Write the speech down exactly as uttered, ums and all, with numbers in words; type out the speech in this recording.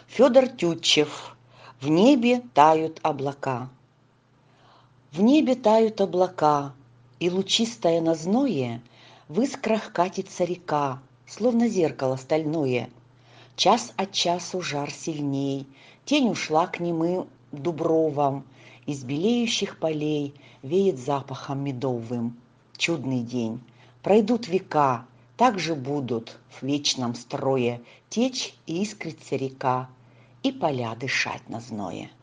Федор Тютчев. В небе тают облака. В небе тают облака, и лучистое на зное в искрах катится река, словно зеркало стальное. Час от часу жар сильней, тень ушла к немым дубровам, из белеющих полей веет запахом медовым. Чудный день, пройдут века, так же будут в вечном строе течь и искриться река, и поля дышать на зное.